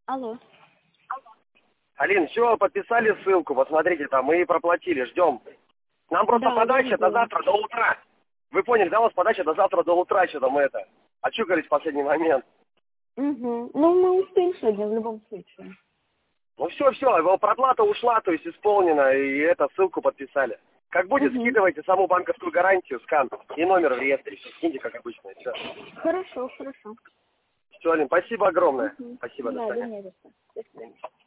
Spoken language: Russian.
Алло. Алин, все, подписали ссылку, вот смотрите, там мы проплатили, ждем. Нам просто Да, подача до видела. завтра, до утра. Вы поняли, да, у нас подача до завтра, до утра, что-то мы это. Очукались в последний момент. Угу. Ну, мы успеем сегодня в любом случае. Ну все, проплата ушла, то есть исполнена, и это, ссылку подписали. Как будет, Угу. скидывайте саму банковскую гарантию, скан и номер в реестре, скиньте, как обычно, все. Хорошо, хорошо. Все, Алин, спасибо огромное. Угу. Спасибо, до Да, да свидания. не за что. До свидания.